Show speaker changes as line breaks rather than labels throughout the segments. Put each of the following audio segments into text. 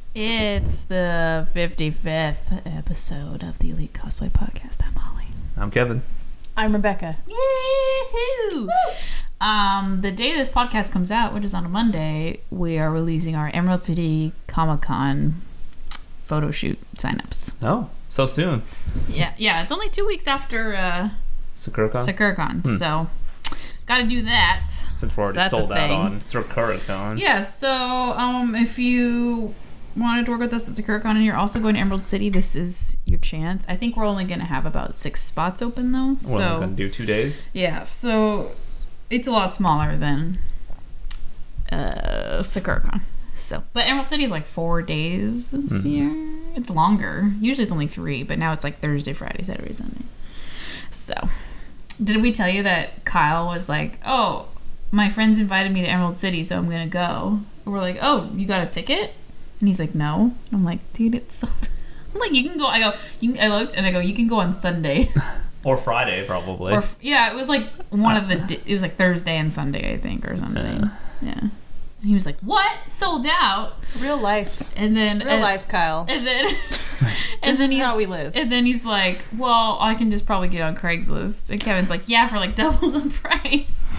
It's the 55th episode of the Elite Cosplay Podcast. I'm Holly.
I'm Kevin.
I'm Rebecca.
Yahoo! The day this podcast comes out, which is on a Monday, we are releasing our Emerald City Comic-Con photo shoot signups.
Oh, so soon.
Yeah, it's only 2 weeks after
SakuraCon?
SakuraCon, so gotta do that.
Since we're already
That's
sold
a
out
thing.
on SakuraCon.
Yeah, so if you wanted to work with us at SakuraCon and you're also going to Emerald City, this is your chance. I think we're only going to have about 6 spots open, though.
We're only going to do 2 days?
Yeah, so it's a lot smaller than SakuraCon. But Emerald City is like 4 days this year. It's longer. Usually it's only 3, but now it's like Thursday, Friday, Saturday, Sunday. So, did we tell you that Kyle was like, oh, my friends invited me to Emerald City, so I'm going to go. And we're like, oh, you got a ticket? And he's like, no. And I'm like, dude, it's so... I'm like, you can go. I go, I looked and I go, you can go on Sunday.
Or Friday, probably.
Yeah, it was like one of the... It was like Thursday and Sunday, I think, or something. Yeah. And he was like, what? Sold out?
Real life.
And then...
Real life, Kyle.
And then...
This is how we live.
And then he's like, well, I can just probably get on Craigslist. And Kevin's like, yeah, for like double the price.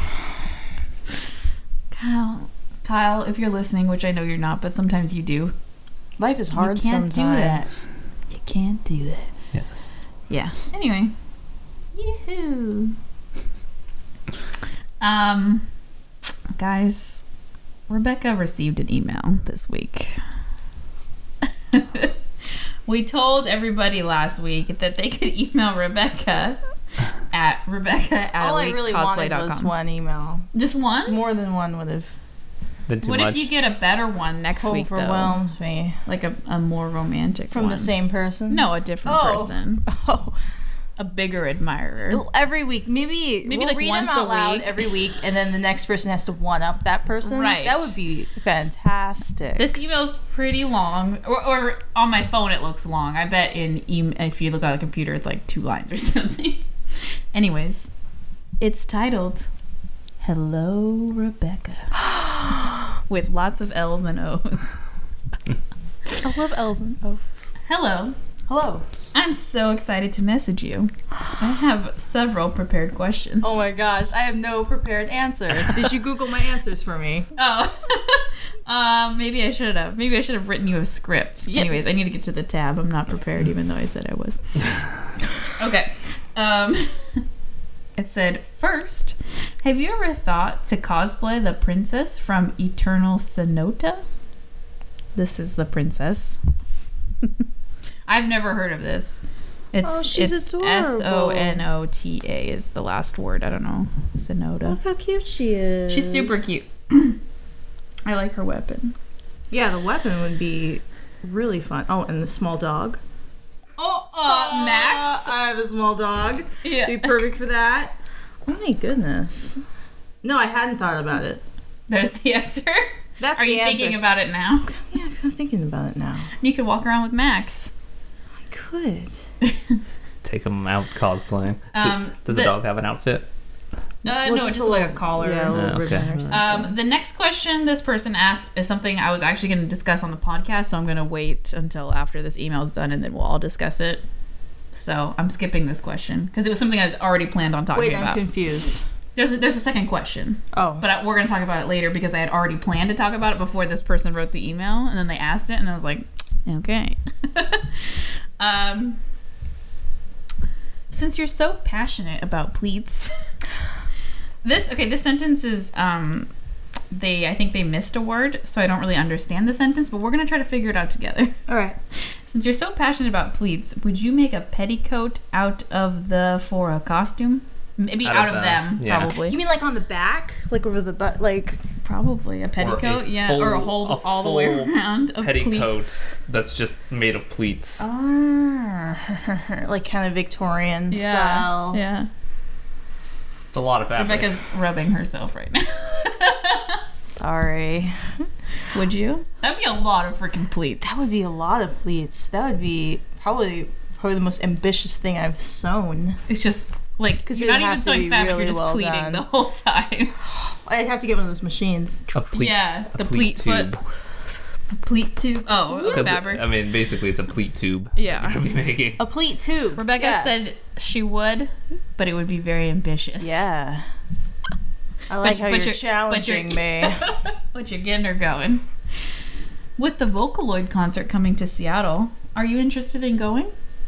Kyle, if you're listening, which I know you're not, but sometimes you do.
Life is hard
sometimes.
do that.
You can't do that.
Yes.
Yeah. Anyway. Yahoo. Guys, Rebecca received an email this week. We told everybody last week that they could email Rebecca at
All I really wanted was one email.
Just one?
More than one would have
Been too
What
much.
if you get a better one next week, though?
overwhelmed me.
Like a more romantic
From
one.
the same person?
No, a different person.
Oh.
A bigger admirer.
Every week. Maybe we'll
like
read
once
them
a
out loud
week.
every week, and then the next person has to one-up that person.
Right.
That would be fantastic.
This email's pretty long. Or on my phone it looks long. I bet if you look at the computer it's like 2 lines or something. Anyways, it's titled, Hello, Rebecca. With lots of L's and O's.
I love L's and O's.
Hello.
Hello.
I'm so excited to message you. I have several prepared questions.
Oh my gosh, I have no prepared answers. Did you Google my answers for me?
Oh. Maybe I should have. Maybe I should have written you a script.
Yeah.
Anyways, I need to get to the tab. I'm not prepared, even though I said I was. Okay. It said, first, have you ever thought to cosplay the princess from Eternal Sonata? This is the princess. I've never heard of this.
She's adorable.
Sonota is the last word. I don't know. Sonata.
Look how cute she is.
She's super cute. I like her weapon.
Yeah, the weapon would be really fun. Oh, and the small dog.
Oh, Max.
I have a small dog.
Yeah.
Be perfect for that. Oh my goodness. No, I hadn't thought about it.
There's the answer.
That's
Are
the
you
answer.
thinking about it now?
Yeah, I'm thinking about it now.
You could walk around with Max.
I could.
Take them out cosplaying. Does the
the-
dog have an outfit?
No, it's just like a collar.
Yeah, a little
Okay.
ribbon or something.
The next question this person asked is something I was actually going to discuss on the podcast, so I'm going to wait until after this email is done, and then we'll all discuss it. So I'm skipping this question because it was something I was already planned on talking
Wait,
about.
I'm confused.
There's a second question,
Oh.
but we're going to talk about it later because I had already planned to talk about it before this person wrote the email, and then they asked it, and I was like, okay. Since you're so passionate about pleats, this sentence is I think they missed a word, so I don't really understand the sentence, but we're gonna try to figure it out together.
All right.
Since you're so passionate about pleats, would you make a petticoat out of for a costume? Maybe out of them,
yeah.
probably.
You mean like on the back? Like over the butt? Like...
Probably a petticoat, or a whole all the way around of
petticoat
pleats.
that's just made of pleats.
like kind of Victorian
Yeah,
style.
yeah.
It's a lot of fabric.
Rebecca's rubbing herself right now.
Sorry.
Would you? That'd be a lot of freaking pleats.
That would be a lot of pleats. That would be probably the most ambitious thing I've sewn.
It's just like,
'Cause
you're
it
not
would
even
have to
sewing
be
fabric,
really
you're just
well
pleating
done.
the whole time.
I'd have to get one of those machines.
A pleat,
Yeah,
a
the pleat foot.
tube.
Pleat tube. Oh,
'Cause
fabric.
I mean, basically, it's a pleat tube.
Yeah.
You're gonna be making.
A pleat tube.
Rebecca
Yeah.
said she would, but it would be very ambitious.
Yeah. I like how you're challenging me.
But you're getting her going. With the Vocaloid concert coming to Seattle, are you interested in going?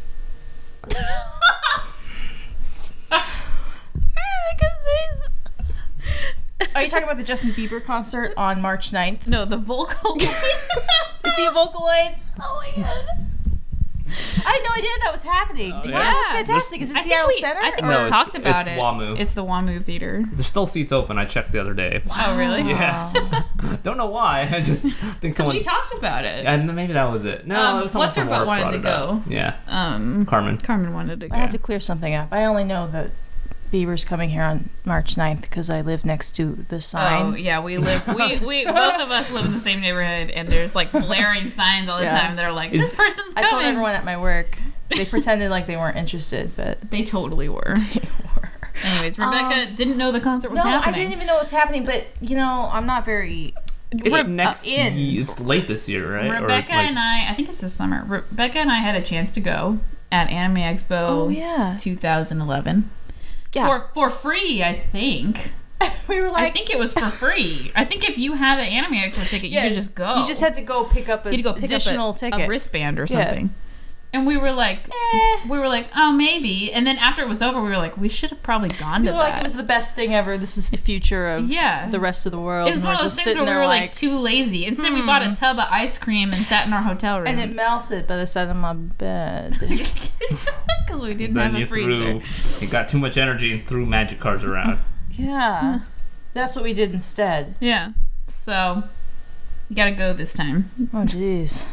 Are you talking about the Justin Bieber concert on March 9th?
No, the Vocaloid.
Is he a Vocaloid?
Oh my god.
I had no idea that was happening.
Oh,
Wow,
yeah.
that's fantastic. Is it
I think
Seattle
we-
Center?
I think
No,
we talked about
it's
it.
WAMU.
It's the WAMU Theater.
There's still seats open. I checked the other day.
Oh, really?
Yeah. Don't know why. I just think
Because
someone.
we talked about it.
And maybe that was it. No, it was someone
what's her
from
butt
work
wanted
brought
to
it up.
go?
Yeah. Carmen
wanted to go.
I have to clear something up. I only know that Bieber's coming here on March 9th because I live next to the sign.
Oh yeah, we live. We both of us live in the same neighborhood, and there's like blaring signs all the
Yeah.
time that are like, "This person's
I
coming."
told everyone at my work. They pretended like they weren't interested, but
They totally were.
they were.
Anyways, Rebecca didn't know the concert was
No,
happening.
I didn't even know it was happening, but, you know, I'm not very...
It's next.
in.
It's late this year, right?
Rebecca and I think it's this summer. Rebecca and I had a chance to go at Anime Expo
Oh, yeah.
2011
Yeah.
for free. I think.
We were
I
like...
think it was for free. I think if you had an Anime Expo ticket, you could just go.
You just had to go pick up an
You had to go pick
additional
up
ticket.
a wristband or
Yeah.
something. And we were like, oh, maybe. And then after it was over, we were like, we should have probably gone
We
to
were
that.
like, it was the best thing ever. This is the future of
Yeah.
the rest of the world.
It was
And
one
we're
of those
just
things where
sitting
we
there
were like too lazy. Instead, we bought a tub of ice cream and sat in our hotel room.
And it melted by the side of my bed.
Because we didn't
then
have a
you
freezer.
you got too much energy and threw magic cards around.
Yeah. That's what we did instead.
Yeah. So, you gotta go this time.
Oh, jeez.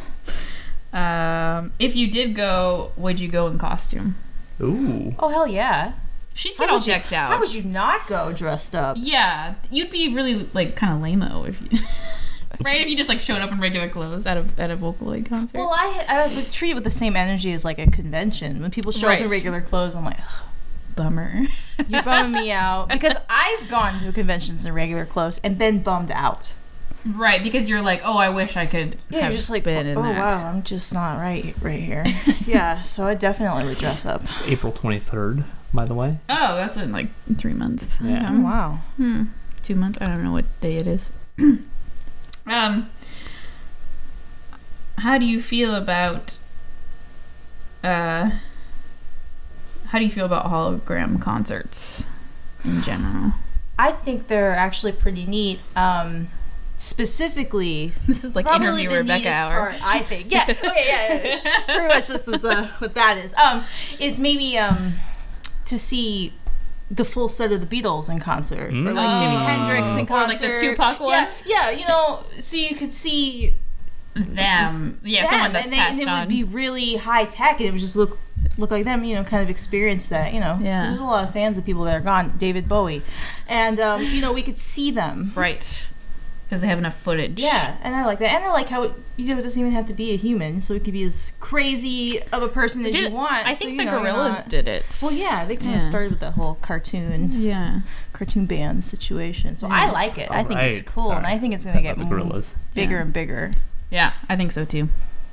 If you did go, would you go in costume?
Ooh.
Oh, hell yeah.
She'd
How
get all
would you-
decked out.
How would you not go dressed up?
Yeah, you'd be really like kind of lame-o if you, right? If you just like showed up in regular clothes at a Vocaloid concert.
Well, I would treat it with the same energy as like a convention. When people show up in
Right.
regular clothes, I'm like, ugh,
Bummer.
you're bumming me out. Because I've gone to conventions in regular clothes and been bummed out.
Right, because you're like, oh, I wish I could.
Yeah,
have
you're just like,
been in
oh
that.
wow, I'm just not right here. Yeah, so I definitely would dress up.
It's April 23rd, by the way.
Oh, that's in like 3 months.
Yeah.
Oh, wow.
2 months. I don't know what day it is. How do you feel about hologram concerts in general?
I think they're actually pretty neat. Specifically,
This is like
probably
interview
the
Rebecca
neatest
hour.
part, I think. Yeah. Okay. Yeah. Pretty much, this is what that is. Is maybe to see the full set of the Beatles in concert, or like Jimi Hendrix in
Or
concert,
like the Tupac one?
Yeah. You know, so you could see
Them. Yeah,
them,
someone that's
and
passed
it
on.
would be really high tech, and it would just look like them. You know, kind of experience that. You know,
Yeah.
'Cause there's a lot of fans of people that are gone. David Bowie, and you know, we could see them.
Right. Because they have enough footage.
Yeah, and I like that. And I like how it doesn't even have to be a human, so it could be as crazy of a person as you want.
I
so,
think
you
the
know, you're
Gorillaz
not-
did it.
Well, yeah, they kind of
Yeah.
started with that whole cartoon band situation. So I like it. I think it's
Alright,
cool,
sorry.
and I think it's going to get
About the Gorillaz.
bigger
Yeah.
and bigger.
Yeah, I think so too.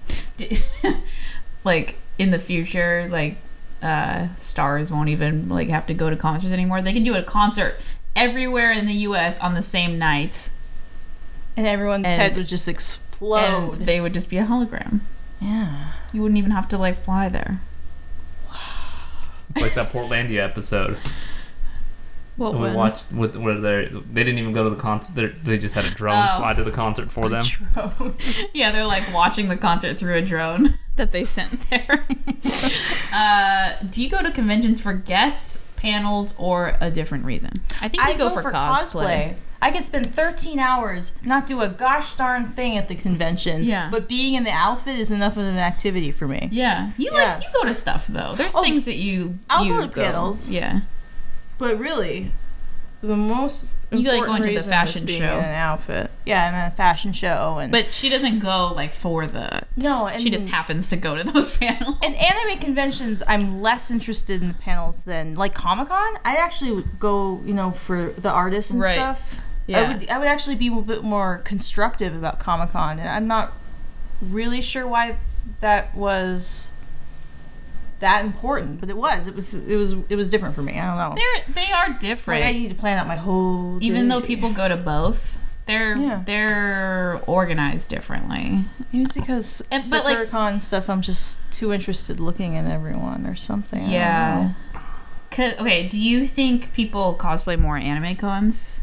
Like in the future, like stars won't even like have to go to concerts anymore. They can do a concert everywhere in the U.S. on the same night,
And everyone's
And-
head would just explode.
and they would just be a hologram.
Yeah.
You wouldn't even have to like fly there.
It's like that Portlandia episode.
What
And we
one?
watched where they didn't even go to the concert. They just had a drone
Oh.
fly to the concert for them.
Yeah, they're like watching the concert through a drone that they sent there. Do you go to conventions for guests, panels, or a different reason? I think you go for cosplay.
I could spend 13 hours, not do a gosh darn thing at the convention.
Yeah.
But being in the outfit is enough of an activity for me.
Yeah, you
Yeah.
like you go to stuff though. There's
Oh,
things that you
I'll
you
go to panels.
Yeah,
But really, the most
You like
important
going to the
reason
fashion
is being
show.
in an outfit. Yeah, and a fashion show. And
but she doesn't go like for the.
No, and
she just happens to go to those panels.
in anime conventions, I'm less interested in the panels than like Comic-Con. I actually would go, you know, for the artists and
Right.
stuff.
Yeah.
I would actually be a bit more constructive about Comic-Con, and I'm not really sure why that was that important, but it was different for me. I don't know.
They are different.
Like I need to plan out my whole day.
Even though people go to both, they're organized differently.
Maybe it's because SakuraCon stuff, I'm just too interested looking at everyone or something.
Yeah. Okay, do you think people cosplay more at anime cons?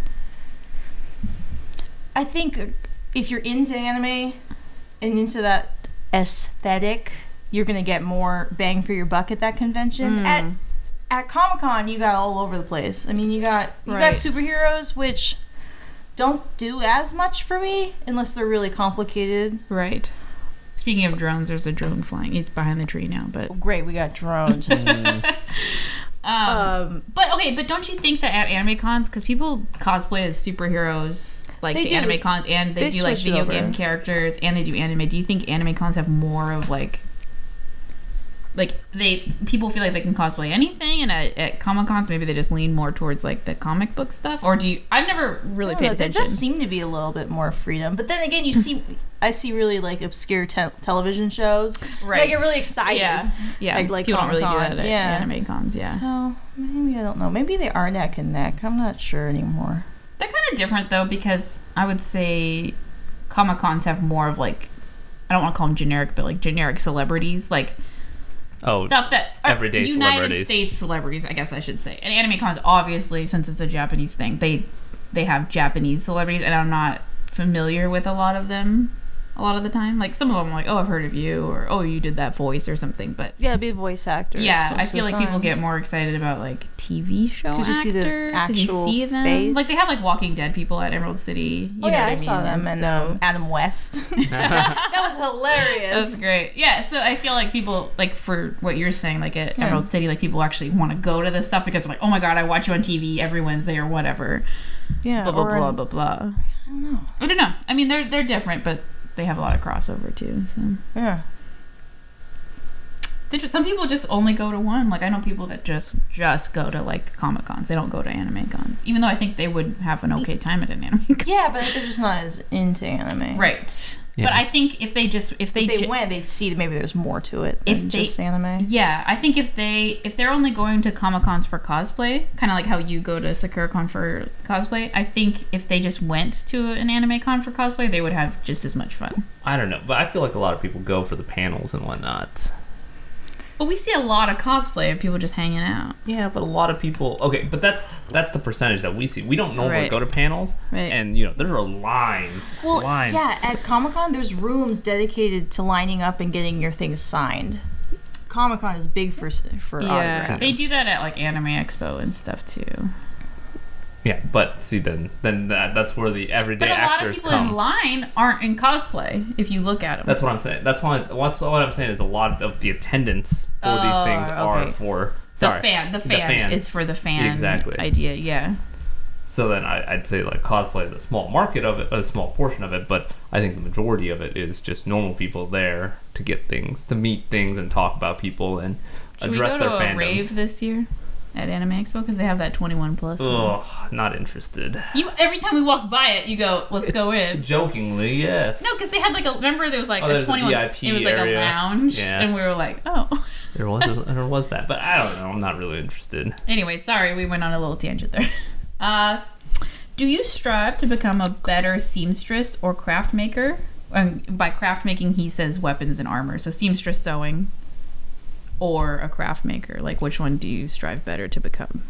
I think if you're into anime and into that aesthetic, you're gonna get more bang for your buck at that convention. At Comic-Con, you got all over the place. I mean, you got superheroes, which don't do as much for me unless they're really complicated.
Right. Speaking of drones, there's a drone flying. It's behind the tree now, but
great, we got drones.
But don't you think that at anime cons, because people cosplay as superheroes like to anime cons, and they do like video game characters, and they do anime. Do you think anime cons have more of like people feel like they can cosplay anything, and at Comic Cons maybe they just lean more towards like the comic book stuff? Or do you? I've never really paid attention.
There does seem to be a little bit more freedom, but then again, I see really like obscure television shows. Right. I get really excited.
Yeah.
Like
people
Comic-Con.
don't really do that at anime cons. Yeah.
So maybe I don't know. Maybe they are neck and neck. I'm not sure anymore.
They're kind of different though, because I would say Comic Cons have more of like, I don't want to call them generic, but like generic celebrities, like stuff that are
everyday
United
celebrities.
States celebrities, I guess I should say. And anime cons, obviously, since it's a Japanese thing, they have Japanese celebrities, and I'm not familiar with a lot of them. A lot of the time, like some of them, I'm like, oh, I've heard of you, or oh, you did that voice or something. But
yeah, be a voice actor.
Yeah, I feel like people get more excited about like TV show actors.
You see the actual
you see them?
face.
Like they have like Walking Dead people at Emerald City. You know what I mean?
Saw them, and Adam West. That was hilarious.
That's great. Yeah, so I feel like people like for what you're saying, like at Emerald City, like people actually want to go to this stuff because they're like, oh my god, I watch you on TV every Wednesday or whatever.
Yeah,
blah blah blah blah blah. I don't know. I mean, they're different, but they have a lot of crossover too. So
yeah.
Some people just only go to one. Like I know people that just go to like Comic Cons. They don't go to anime cons, even though I think they would have an okay time at an anime con.
Yeah, but they're just not as into anime,
right?
Yeah.
But I think if they
went, they'd see that maybe there's more to it than just anime.
Yeah, I think if they're only going to Comic Cons for cosplay, kind of like how you go to SakuraCon for cosplay, I think if they just went to an anime con for cosplay, they would have just as much fun.
I don't know, but I feel like a lot of people go for the panels and whatnot.
But we see a lot of cosplay of people just hanging out.
Yeah, but a lot of people. Okay, but that's the percentage that we see. We don't normally go to panels,
right.
And there are lines.
Well,
lines.
yeah, at Comic-Con, there's rooms dedicated to lining up and getting your things signed. Comic-Con is big for autographs.
They do that at like Anime Expo and stuff too.
Yeah, but see, then that's where the everyday actors come.
But a lot of people in line aren't in cosplay, if you look at them.
That's what I'm saying. That's what I'm saying is a lot of the attendance for these things are for...
Sorry, the fan is for the fan idea, yeah.
So then I'd say like cosplay is a small market of it, a small portion of it, but I think the majority of it is just normal people there to get things, to meet things and talk about people and address their fandoms.
Should we go to a rave this year? At Anime Expo, because they have that 21 plus.
Oh, not interested.
Every time we walk by it, you go, let's go in.
Jokingly, yes.
No, because they had like remember there was like
a
21.
VIP
it was like
area.
A lounge, and we were like, oh.
There was that, but I don't know. I'm not really interested.
Anyway, sorry, we went on a little tangent there. Do you strive to become a better seamstress or craft maker? By craft making, he says weapons and armor. So seamstress, sewing. Or a craft maker? Like, which one do you strive better to become?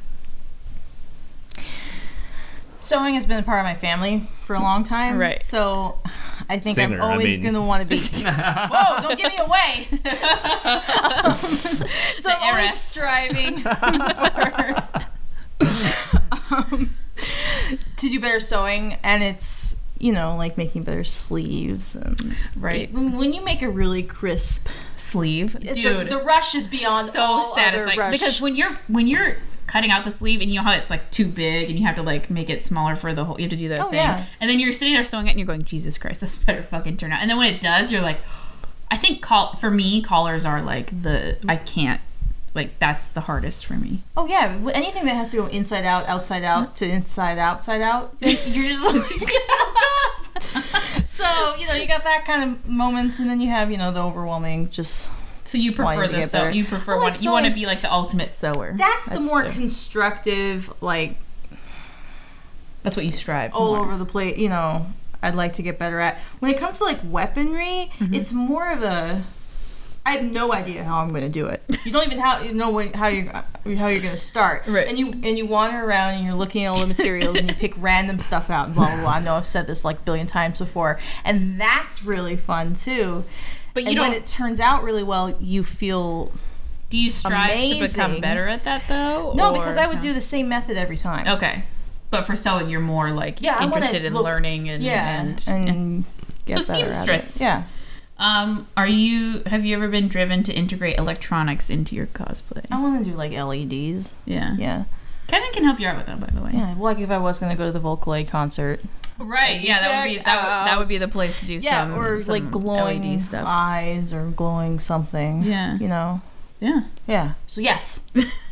Sewing has been a part of my family for a long time. Right. So I think I'm always going to want to be... Whoa, don't give me away! So I'm always striving to do better sewing, and it's... like making better sleeves and when you make a really crisp
sleeve, dude,
the rush is beyond all satisfying.
Other rush. Because when you're cutting out the sleeve and you know how it's like too big and you have to like make it smaller for the whole, you have to do that thing, and then you're sitting there sewing it and you're going, Jesus Christ, this better fucking turn out. And then when it does, you're like, I think for me, collars are like I can't. Like, that's the hardest for me.
Oh, yeah. Anything that has to go inside out, outside out, to inside, outside out, you're just like, oh, God. So So, you got that kind of moments, and then you have, the overwhelming just...
So you prefer
wanting to
the
get
sew?
better.
You prefer
Well,
one?
like
You want to
sewing-
be like the ultimate sewer?
That's the more
the-
constructive, like,
That's what you strive
all
for.
over the place, I'd like to get better at. When it comes to, like, weaponry, it's more of a... I have no idea how I'm going to do it. You don't even know how you're going to start.
Right.
And you wander around and you're looking at all the materials and you pick random stuff out and blah, blah, blah. I know I've said this like a billion times before. And that's really fun, too.
But
And when it turns out really well, you feel...
Do you strive to become
amazing.
better at that, though?
No,
or
because I would
no?
do the same method every time.
Okay. But for sewing, you're more like
I wanna
interested in
look-
learning and
and get
So
better at
seamstress.
it. Yeah.
have you ever been driven to integrate electronics into your cosplay?
I want to do like LEDs.
Yeah.
Yeah.
Kevin can help you out with that, by the way.
Yeah. Like if I was going to go to the Vocaloid concert.
Right. Yeah, that would be the place to do some
or
some
like glowing
LED stuff.
eyes or glowing something.
Yeah. Yeah.
Yeah. So yes.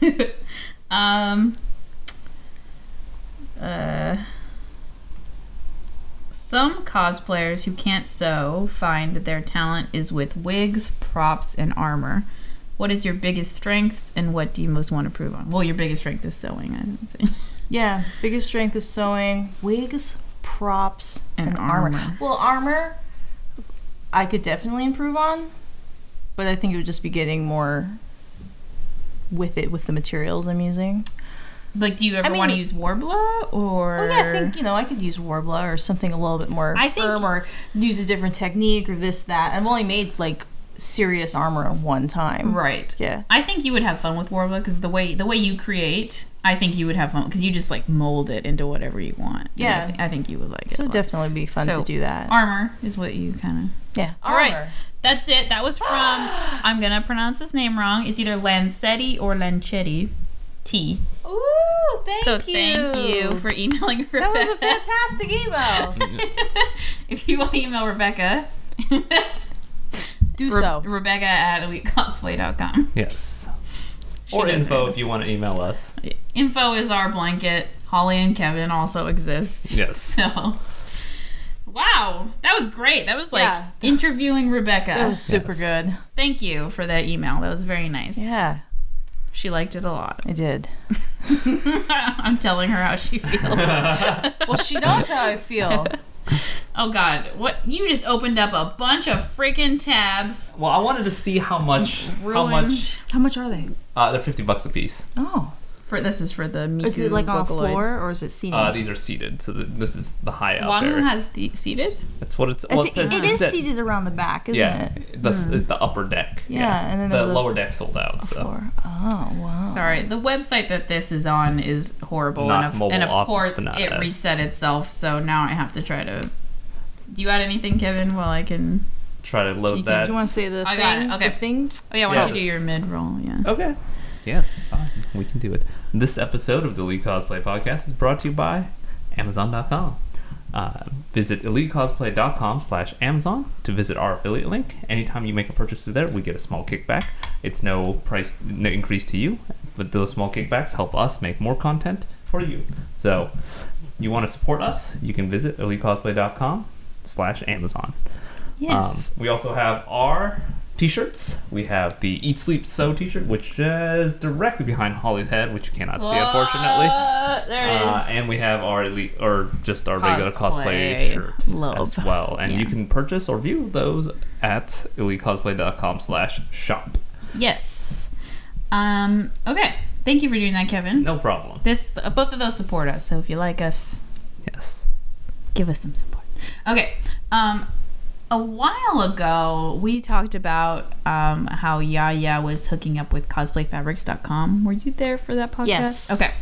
Some cosplayers who can't sew find their talent is with wigs, props, and armor. What is your biggest strength, and what do you most want to prove on? Well, your biggest strength is sewing, I would say.
Yeah. Biggest strength is sewing, wigs, props,
And
armor.
armor.
Well, armor, I could definitely improve on, but I think it would just be getting more with the materials I'm using.
Like, do you ever want to use Warbler, or?
Well, yeah, I think, I could use Warbler or something a little bit more firm, or use a different technique or this, that. I've only made, like, serious armor one time.
Right.
Yeah.
I think you would have fun with Warbler, because the way you create, I think you would have fun, because you just, like, mold it into whatever you want.
Yeah.
I think you would like it.
So
a
it'd
lot.
definitely be fun
So,
to do that.
Armor is what you kind of...
Yeah.
All right. That's it. That was from, I'm going to pronounce his name wrong. It's either Lancetti or Lancetti. T.
Ooh, thank you.
Thank you for emailing Rebecca.
That was a fantastic email.
If you want to email Rebecca,
Do so.
Rebecca at elitecosplay.com.
Yes.
She
Or
does
info
it.
if you want to email us.
Info is our blanket. Holly and Kevin also exist.
Yes.
So, wow, that was great. That was like
Yeah.
interviewing Rebecca.
That was super good.
Thank you for that email. That was very nice.
Yeah,
She liked it a lot.
I did.
I'm telling her how she feels.
Well, she knows how I feel.
Oh God, what? You just opened up a bunch of freaking tabs.
Well, I wanted to see how much.
How much are they?
They're $50 a piece.
Oh.
This is for the Miku
Is it like on the
Vocaloid.
floor or is it seated?
These are seated, so this is the high out
Wangu
there.
has the seated.
That's what it's.
I
Well,
think
it says
it is
it's
seated around the back, isn't it?
the upper deck.
Yeah, and then
the
there's a
lower deck sold out. So
Floor. Oh, wow.
Sorry, the website that this is on is horrible,
Not
and of
mobile
course
op-
it reset itself. So now I have to try to. Do you got anything, Kevin? While I can.
try to load that.
Do you want to say the
I got it, okay.
the things?
Oh yeah, why
Yeah.
don't you do your mid roll? Yeah.
Okay. Yes, fine. We can do it. This episode of the Elite Cosplay Podcast is brought to you by Amazon.com. Visit elitecosplay.com/Amazon to visit our affiliate link. Anytime you make a purchase through there, we get a small kickback. It's no increase to you, but those small kickbacks help us make more content for you. So, you want to support us, you can visit elitecosplay.com/Amazon.
Yes.
We also have our t-shirts. We have the Eat Sleep Sew t-shirt, which is directly behind Holly's head, which you cannot see, unfortunately.
There it is.
And we have our elite, or just our regular
Cosplay
cosplay shirt
love.
as well. And you
Yeah.
can purchase or view those at elitecosplay.com/shop.
Yes. Okay. Thank you for doing that, Kevin.
No problem.
Both of those support us. So if you like us,
Yes.
give us some support. Okay. A while ago, we talked about how Yaya was hooking up with cosplayfabrics.com. Were you there for that podcast?
Yes.
Okay.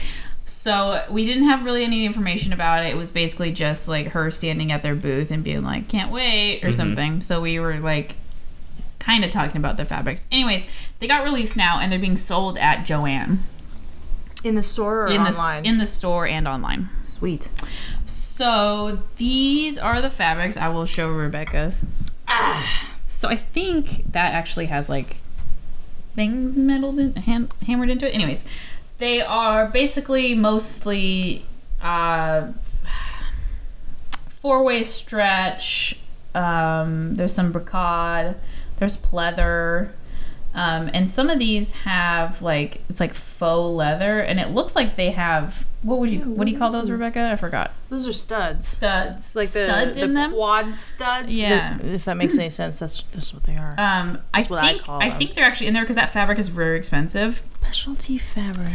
So we didn't have really any information about it. It was basically just like her standing at their booth and being like, can't wait, or something. So we were like kind of talking about the fabrics. Anyways, they got released now and they're being sold at Joann.
In the store or online?
In the store and online.
Sweet.
So these are the fabrics. I will show Rebecca's. So I think that actually has like things hammered into it. Anyways, they are basically mostly four-way stretch. There's some brocade. There's pleather. And some of these have like it's like faux leather, and it looks like they have what do you call those, Rebecca? I forgot.
Those are studs.
Studs,
Like
studs in them.
Quad studs.
Yeah.
If that makes any sense, that's what they are.
I think they're actually in there because that fabric is very expensive.
Specialty fabric.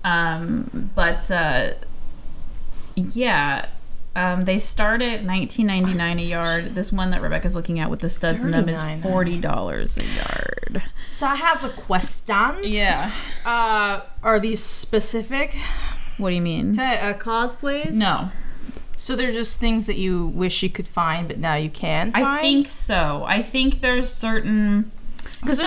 They start at $19.99 a yard. This one that Rebecca's looking at with the studs in them is $40 a yard.
So I have a question.
Yeah.
Are these specific
What do you mean?
to cosplays?
No.
So they're just things that you wish you could find, but now you can find?
I think so. I think there's certain...
Because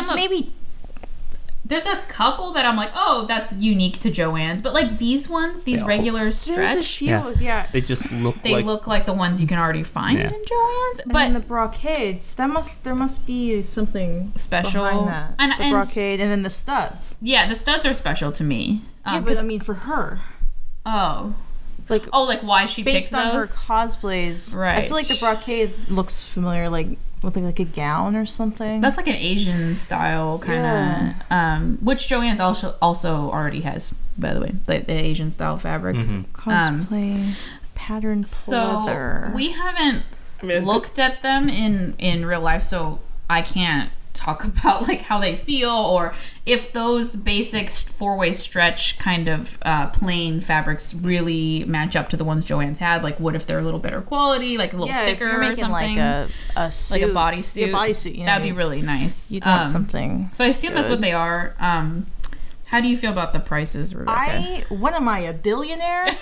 There's a couple that I'm like, oh, that's unique to Joann's. But like these ones, these regular stretch...
There's a few, yeah.
They just look
They look like the ones you can already find in Joann's.
And
But
the brocades, there must be something
special.
behind that.
And
The brocade and then the studs.
yeah, the studs are special to me.
Yeah, but I mean for her.
Oh.
Like
why she picked
based on her
those?
cosplays.
Right.
I feel like the brocade looks familiar, like with like a gown or something.
That's like an Asian style kind of, which Joann's also already has, by the way, the Asian style fabric.
Cosplay pattern pleather.
So we haven't looked at them in real life, so I can't talk about like how they feel or if those basic four-way stretch kind of plain fabrics really match up to the ones Joann's had. Like, what if they're a little better quality, like a little thicker
if you're making
or something?
like a suit,
like a bodysuit.
Yeah, bodysuit. You know,
that'd be really nice.
You'd want something.
So I assume that's what they are. How do you feel about the prices, Rebecca?
When am I a billionaire?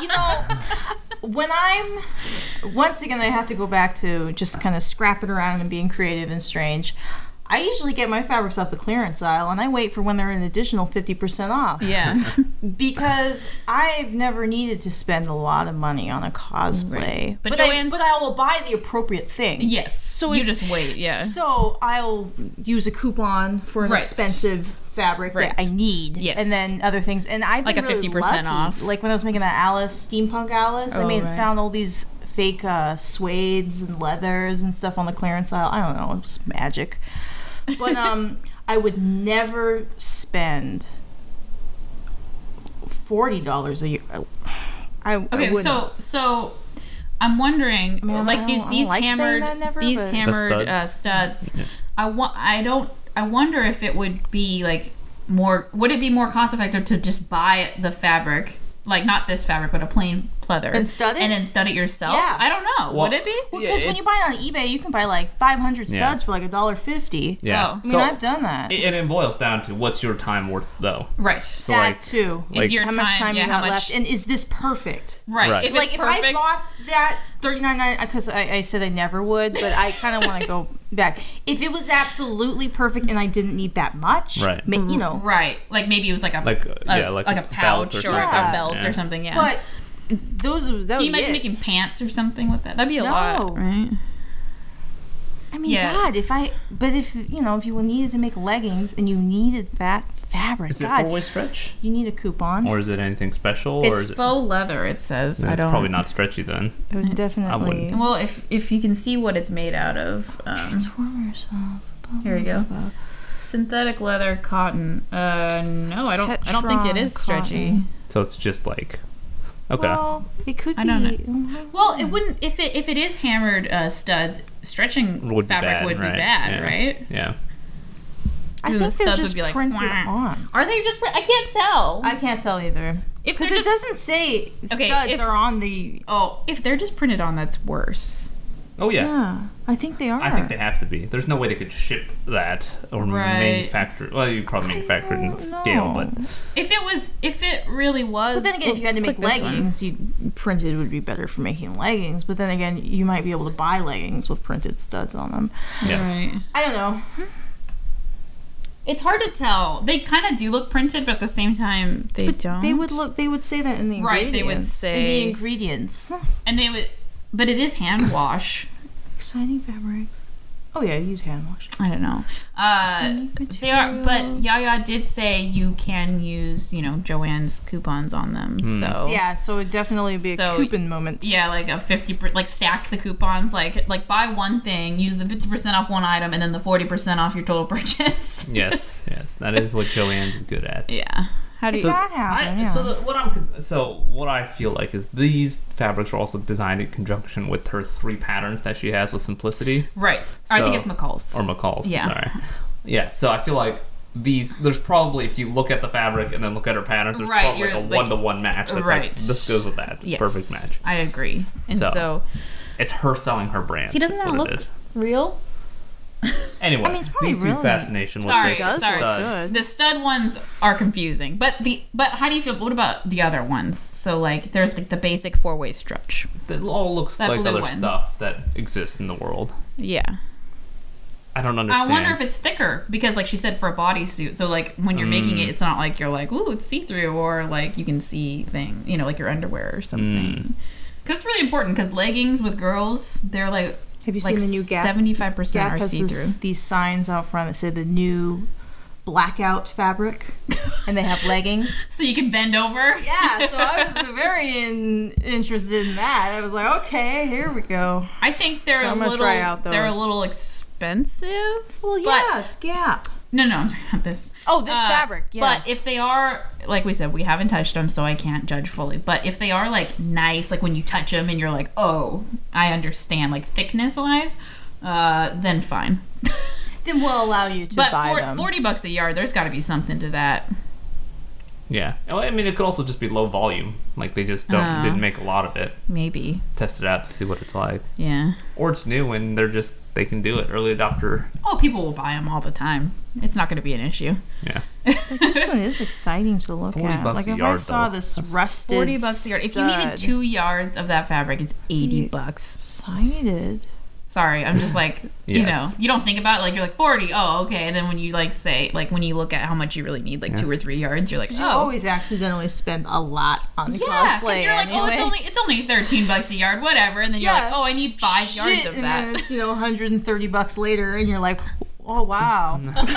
When once again, I have to go back to just kind of scrapping around and being creative and strange. I usually get my fabrics off the clearance aisle, and I wait for when they're an additional 50% off.
Yeah.
Because I've never needed to spend a lot of money on a cosplay.
Right. But
I will buy the appropriate thing.
Yes. So you just wait, yeah.
So I'll use a coupon for an expensive fabric that I need.
Yes.
And then other things. And I've been
like a 50%
lucky.
off.
Like when I was making that Steampunk Alice, found all these fake suedes and leathers and stuff on the clearance aisle. I don't know. It was magic. But I would never spend $40 a year. I wouldn't.
So I'm wondering, like these hammered studs.
Yeah.
I wonder if it would be like more. Would it be more cost effective to just buy the fabric, like not this fabric, but a plain pleather,
and stud it,
and then stud it yourself?
Yeah.
I don't know.
Well,
would it be?
Because when you buy it on eBay, you can buy like 500 studs for like $1.50.
Yeah.
Oh.
I mean, I've done that.
And it boils down to what's your time worth, though.
Right.
So
that too.
Is your
how much time you
how
got
much
left, and is this perfect?
Right. If it's perfect,
if I bought that $39.99, because I said I never would, but I kind of want to go back. If it was absolutely perfect and I didn't need that much,
right?
You know,
right? Like maybe it was like a pouch or a belt or something. Yeah.
But can
you imagine making pants or something with that? That'd be a lot, right?
I mean, God, if you needed to make leggings and you needed that fabric,
is it four-way stretch?
You need a coupon,
or is it anything special?
It's faux leather. It says.
It's probably not stretchy then.
It would definitely.
Well, if you can see what it's made out of.
Transformers.
Here we go. Synthetic leather, cotton. No, I don't think it is stretchy.
Cotton.
So it's just like. Okay.
Well, it could be.
I don't know. Well, it wouldn't if it is hammered studs. Stretching fabric would be bad, right?
Yeah.
I think they're just printed on.
Are they just? I can't tell.
I can't tell either. Because it doesn't say studs are on the.
Oh, if they're just printed on, that's worse.
Oh yeah.
Yeah, I think they are.
I think they have to be. There's no way they could ship that or manufacture. Well, you probably manufacture it in scale, but
if it really was.
But then again, if you had to make leggings, printed would be better for making leggings. But then again, you might be able to buy leggings with printed studs on them.
Yes.
Right.
I don't know.
It's hard to tell. They kind of do look printed, but at the same time, they don't.
They would say that in the ingredients.
Right. They would say
in the ingredients.
And they would. But it is hand wash.
Exciting fabrics. Oh yeah, you'd hand wash.
I don't know. They are, but Yaya did say you can use, Joann's coupons on them. So
Yeah, so it'd definitely be a coupon moment.
Yeah, like a 50%, like stack the coupons, like buy one thing, use the 50% off one item, and then the 40% off your total purchase.
Yes, that is what Joann's is good at.
Yeah. How do you?
What I feel like is these fabrics are also designed in conjunction with her 3 patterns that she has with Simplicity.
Right. I think it's McCall's.
Or McCall's.
Yeah.
Sorry. Yeah. So I feel like there's probably, if you look at the fabric and then look at her patterns, there's probably like a 1-to-1 match. That's like, this goes with that. It's perfect match.
I agree. And so
it's her selling her brand.
See, doesn't that look real?
Anyway,
I mean, it's probably
these two's fascination with this studs.
The stud ones are confusing, but how do you feel? What about the other ones? So like, there's like the basic 4-way stretch.
It all looks like other stuff that exists in the world.
Yeah.
I don't understand.
I wonder if it's thicker because, like she said, for a bodysuit. So like when you're making it, it's not like you're like, ooh, it's see-through, or like you can see things, like your underwear or something. Because it's really important. Because leggings with girls, they're like.
Have you seen the new Gap?
75%
Gap
are
has
see-through.
These signs out front that say the new blackout fabric, and they have leggings.
So you can bend over?
Yeah, so I was very interested in that. I was like, okay, here we go.
I think they're a little expensive.
Well, yeah, it's Gap.
No, I'm talking about this.
Oh, this fabric, yes.
But if they are, like we said, we haven't touched them, so I can't judge fully. But if they are, like, nice, like when you touch them and you're like, oh, I understand, like thickness-wise, then fine.
Then we'll allow you to buy them.
But $40 a yard, there's got to be something to that.
Yeah. Well, I mean, it could also just be low volume. Like, they just didn't make a lot of it.
Maybe.
Test it out to see what it's like.
Yeah.
Or it's new and they can do it. Early adopter.
Oh, people will buy them all the time. It's not going to be an issue.
Yeah.
This one is exciting to look at.
$40
Like,
a
if
yard,
I saw this rusted
$40 a yard. If you needed 2 yards of that fabric, it's $80.
Excited.
Sorry, I'm just like, you don't think about it, like, you're like, 40, oh, okay, and then when you, like, say, like, when you look at how much you really need, like, 2 or 3 yards, you're like, oh.
You always accidentally spend a lot on cosplay.
Yeah, because you're like, oh, it's only $13 a yard, whatever, and then you're like, oh, I need 5 yards of that.
And then it's, $130 later, and you're like, oh, wow.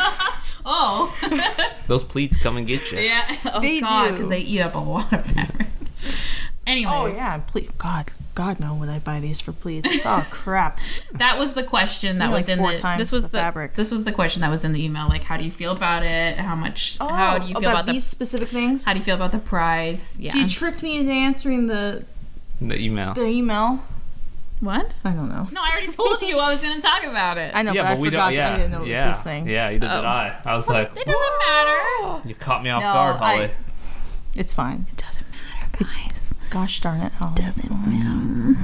Oh.
Those pleats come and get you.
Yeah. Oh,
they
God,
do.
because they eat up a lot of fabric. Anyways.
Oh, yeah. God, no, would I buy these for pleats? Oh, crap.
That was the question that was
like
in
4 times
this was
the fabric.
This was the question that was in the email. Like, how do you feel about it? How do you feel about
these specific things?
How do you feel about the price? Yeah.
She tricked me into answering the
email.
The email.
What?
I don't know.
No, I already told you I was going to talk about it.
I know, but I forgot that I didn't know it was this thing.
Yeah, either did I. I was like,
it doesn't matter.
You caught me off guard, Holly.
It's fine.
It doesn't matter, guys.
Gosh darn it, Holly.
Doesn't matter.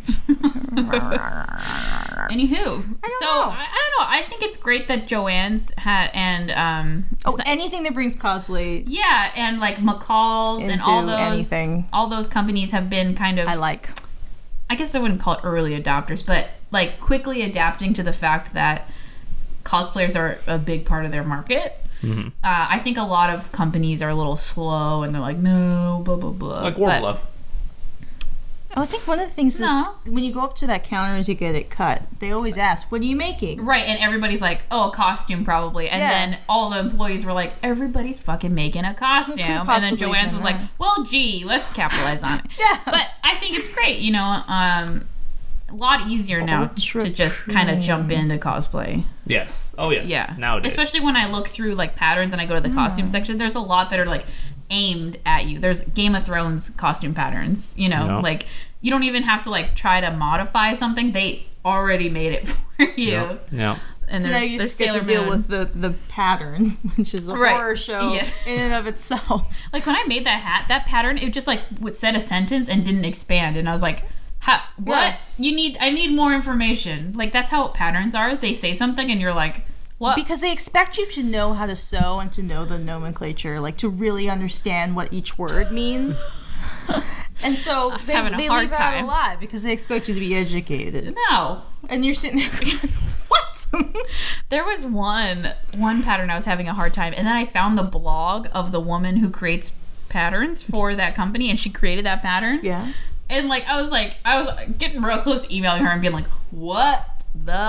Anywho, I don't know. I think it's great that Joann's
anything that brings cosplay.
Yeah, and like McCall's and all those companies have been kind of. I guess I wouldn't call it early adopters, but like quickly adapting to the fact that cosplayers are a big part of their market. Mm-hmm. I think a lot of companies are a little slow and they're like, no, blah, blah, blah.
Like Warbler.
I think one of the things is when you go up to that counter to get it cut, they always ask, what are you making?
Right, and everybody's like, oh, a costume probably. And then all the employees were like, everybody's fucking making a costume. And then Joann's was like, well, gee, let's capitalize on it.
Yeah.
But I think it's great, a lot easier now to just kind of jump into cosplay.
Yes. Oh, yes.
Yeah.
Nowadays.
Especially when I look through, like, patterns and I go to the costume section, there's a lot that are, like, aimed at you. There's Game of Thrones costume patterns, like, you don't even have to, like, try to modify something. They already made it for you.
Yeah.
And so now you just get to deal with the pattern, which is a horror show in and of itself.
Like, when I made that hat, that pattern, it just, like, would said a sentence and didn't expand. And I was like, what? Yeah. I need more information. Like, that's how patterns are. They say something and you're like, what?
Because they expect you to know how to sew and to know the nomenclature, like to really understand what each word means. And so they leave out a lot because they expect you to be educated.
No.
And you're sitting there going, what?
There was one pattern I was having a hard time, and then I found the blog of the woman who creates patterns for that company, and she created that pattern.
Yeah.
And like I was getting real close to emailing her and being like, what the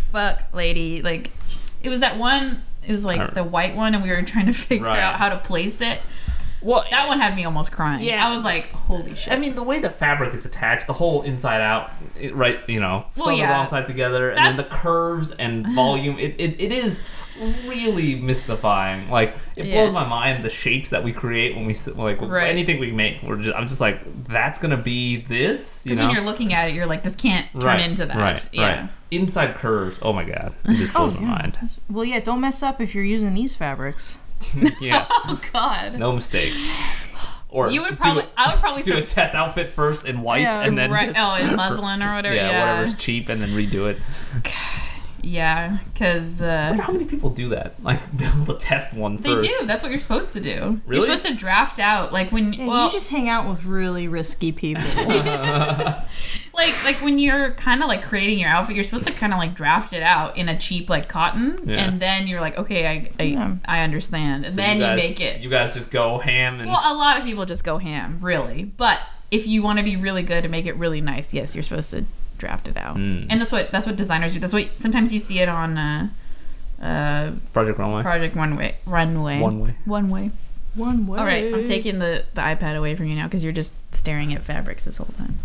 fuck, lady. Like, it was that one. It was like the white one, and we were trying to figure out how to place it.
Well,
that one had me almost crying.
Yeah.
I was like, holy shit.
I mean, the way the fabric is attached, the whole inside out, sew the wrong sides together, and then the curves and volume, it is really mystifying. Like, it blows my mind, the shapes that we create when we, anything we make, I'm just like, that's gonna be this,
Because when you're looking at it, you're like, this can't turn into that.
Right. Inside curves, oh my god, it just blows my mind.
Well, yeah, don't mess up if you're using these fabrics.
Yeah.
Oh god.
No mistakes. Or
I would probably
do a test outfit first in white and then just
in muslin or whatever.
whatever's cheap, and then redo it.
Yeah, because
I wonder how many people do that. Like, be able to test one first.
They do. That's what you're supposed to do.
Really?
You're supposed to draft out when.
Yeah, you just hang out with really risky people.
like when you're kind of like creating your outfit, you're supposed to kind of like draft it out in a cheap like cotton, and then you're like, okay, I understand, and so then you make it.
You guys just go ham and.
Well, a lot of people just go ham, really. But if you want to be really good and make it really nice, yes, you're supposed to draft it out, and that's what designers do. That's what sometimes you see it on
Project Runway.
One way. All right, I'm taking the iPad away from you now because you're just staring at fabrics this whole time.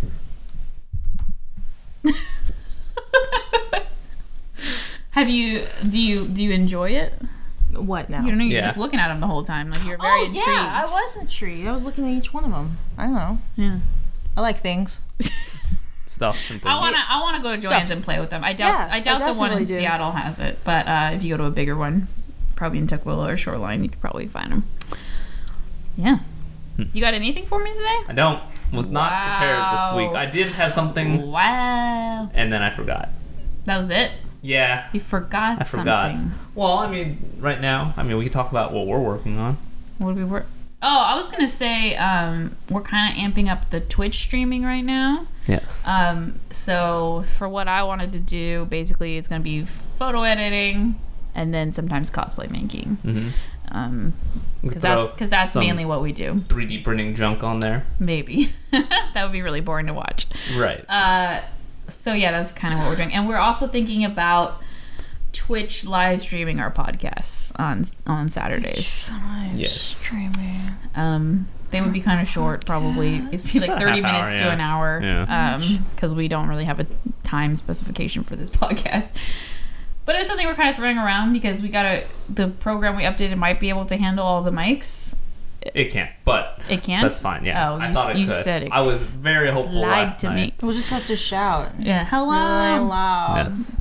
Do you enjoy it?
What now?
You don't know, you're just looking at them the whole time. Like, you're very intrigued.
Yeah, I was intrigued. I was looking at each one of them. I don't know.
Yeah.
I like things.
Stuff and things.
I wanna go to Joann's and play with them. I doubt the one in Seattle has it, but if you go to a bigger one, probably in Tukwila or Shoreline, you could probably find them. Yeah. You got anything for me today?
I don't. Was not prepared this week. I did have something.
Wow.
And then I forgot.
That was it?
Yeah.
You forgot
I forgot.
something.
Well, I mean, right now, we can talk about what we're working on.
What do we work? Oh, I was gonna say we're kind of amping up the Twitch streaming right now.
Yes.
So for what I wanted to do, basically, it's gonna be photo editing and then sometimes cosplay making.
Mm-hmm.
Because that's mainly what we do.
3D printing junk on there.
Maybe. That would be really boring to watch.
Right.
So yeah, that's kind of what we're doing, and we're also thinking about Twitch live streaming our podcasts on Saturdays.
Yes.
Streaming.
They would be kind of short, probably. It'd be like 30 minutes to an hour.
Yeah.
Because we don't really have a time specification for this podcast. But it was something we're kind of throwing around because the program we updated might be able to handle all the mics.
It can't, but
it can't.
That's fine. Yeah.
Oh,
I thought it could.
Said it.
I was very hopeful last night.
Me.
We'll just have to shout.
Yeah. Hello.
Really loud.
Yes.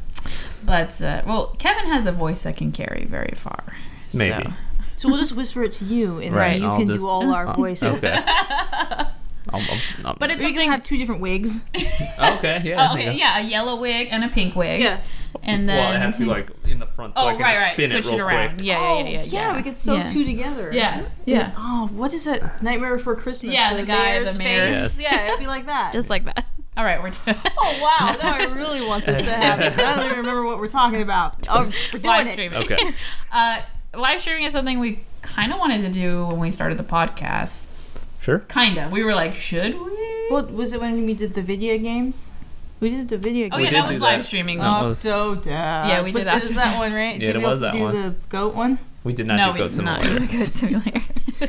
But Kevin has a voice that can carry very far.
Maybe.
So we'll just whisper it to you, and then you can do all our voices.
Okay.
But it's
you can have two different wigs.
Okay. Yeah.
Okay. Yeah, a yellow wig and a pink wig.
Yeah.
And then
it has to be like in the front, so I can spin
switch
it real
around.
quick.
Yeah.
We could sew two together.
Yeah.
Oh, what is it? Nightmare Before Christmas.
Yeah, the guy,
mayor's
the mayor.
face.
Yes.
Yeah, it'd be like that.
Just like that. All right, we're doing.
Oh wow! Now I really want this to happen. I don't even remember what we're talking about. Oh, we're doing
live
it.
streaming.
Okay.
Live streaming is something we kind of wanted to do when we started the podcasts.
Sure.
Kind of. We were like, should we?
What was it when we did the video games? We did the video games.
Oh yeah, that was live streaming.
Octodad.
Yeah, we did
Octodad. Is that one right?
Yeah,
did
it
we
was
also
that
do
one.
the goat one?
We did not do Goat Simulator.
Goat Simulator.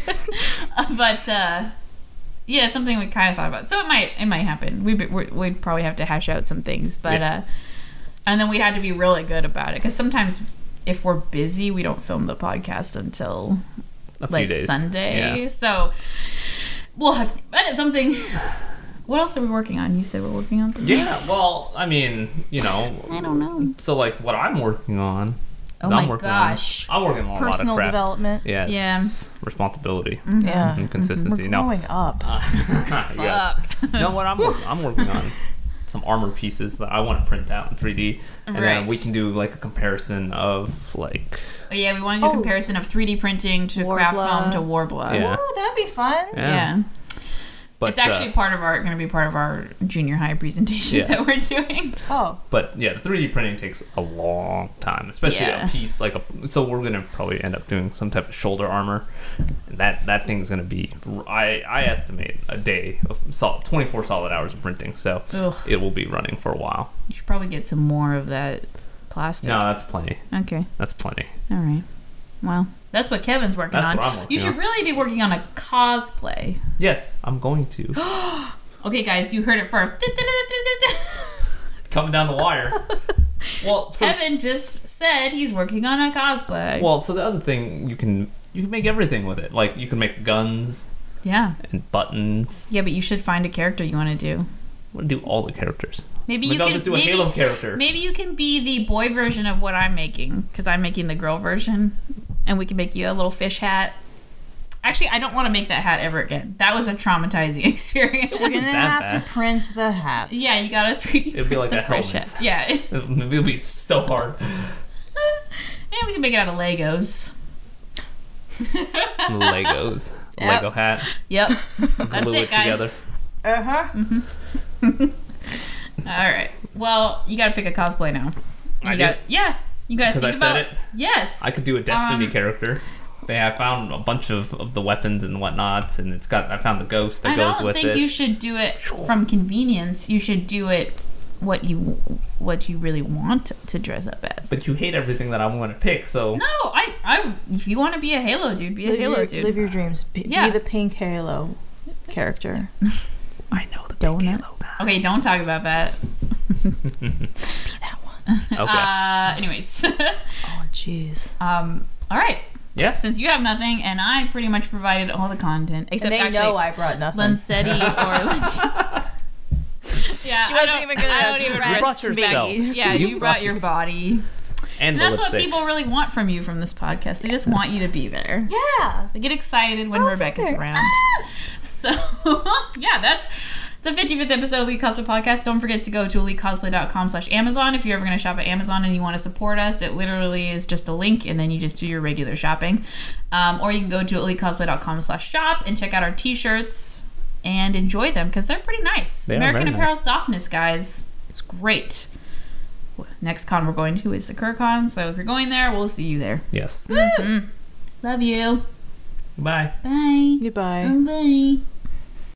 But yeah, it's something we kind of thought about. So it might happen. We'd probably have to hash out some things, but and then we'd have to be really good about it because sometimes if we're busy, we don't film the podcast until
a few days.
Sunday.
Yeah.
So we'll have to edit something. What else are we working on? You said we're working on something?
Yeah, well, I mean,
I don't know.
So, like, what I'm working on...
Oh my gosh.
I'm working on a lot of crap.
Personal development.
Yes.
Yeah.
Responsibility.
Mm-hmm.
Yeah.
And consistency.
We're growing up.
Yes. No, what I'm working on some armor pieces that I want to print out in 3D. And then we can do, like, a comparison of, like...
Yeah, we want to do a comparison of 3D printing to craft foam to Worbla.
Yeah.
Ooh, that'd be fun.
Yeah.
But,
it's actually going to be part of our junior high presentation that we're doing.
Oh.
But yeah, the 3D printing takes a long time, especially a piece like so we're going to probably end up doing some type of shoulder armor. And that thing's going to be, I estimate a day of 24 solid hours of printing. So it will be running for a while.
You should probably get some more of that plastic?
No, that's plenty.
Okay.
That's plenty.
All right. Well, that's what Kevin's working
That's
on.
what I'm working
You should
on.
really be working on a cosplay.
Yes, I'm going to.
Okay, guys, you heard it first.
Coming down the wire. Well, so
Kevin just said he's working on a cosplay.
well, so the other thing you can make everything with it. Like you can make guns
Yeah.
and buttons.
Yeah, but you should find a character you want to do.
I want to do all the characters.
Maybe
Maybe
you
I'll
can
just do a
maybe,
Halo character.
Maybe you can be the boy version of what I'm making, because I'm making the girl version, and we can make you a little fish hat. Actually, I don't want to make that hat ever again. That was a traumatizing experience.
We're gonna
that
have
bad.
to print the hat.
Yeah, you gotta 3D.
It'd be like
the
a
fish
helmet.
hat. Yeah.
It'll be so hard.
Yeah, we can make it out of Legos.
Legos.
Yep.
Lego hat.
Yep. That's
Glue
it,
it
guys.
together.
All right. Well, you gotta pick a cosplay now.
I
You
do?
got yeah. You gotta
Because
think
I
about
said it.
Yes.
I could do a Destiny character. I found a bunch of the weapons and whatnots, and I found the ghost that
I
goes
don't
with
think
it.
you should do it from convenience. You should do it what you really want to dress up as.
But you hate everything that I'm going to pick, so
no, I if you want to be a Halo dude, be a Halo dude.
Live your dreams.
Yeah.
Be the pink Halo character.
I know the
Donut.
big Halo guy.
Okay, don't talk about that.
Be that one.
Okay.
Anyways,
Oh, jeez.
all right.
Yeah.
Since you have nothing, and I pretty much provided all the content, except
And they
actually
know I brought nothing.
Lancetti or yeah,
She wasn't even gonna
I don't even
address
brought yourself.
me. Yeah, you brought your body.
And
And
the
that's what
lipstick.
people really want from you from this podcast. They just want you to be there.
Yeah.
They get excited when Rebecca's
there.
around. So, yeah, that's the 55th episode of Elite Cosplay Podcast. Don't forget to go to elitecosplay.com/Amazon if you're ever going to shop at Amazon and you want to support us. It literally is just a link, and then you just do your regular shopping. Or you can go to elitecosplay.com/shop and check out our t-shirts and enjoy them because they're pretty nice.
They are
American
very
Apparel
nice.
Softness, guys. It's great. Next con we're going to is the KurCon, so if you're going there, we'll see you there.
Yes.
Love you.
Bye.
Bye.
Goodbye.
Bye.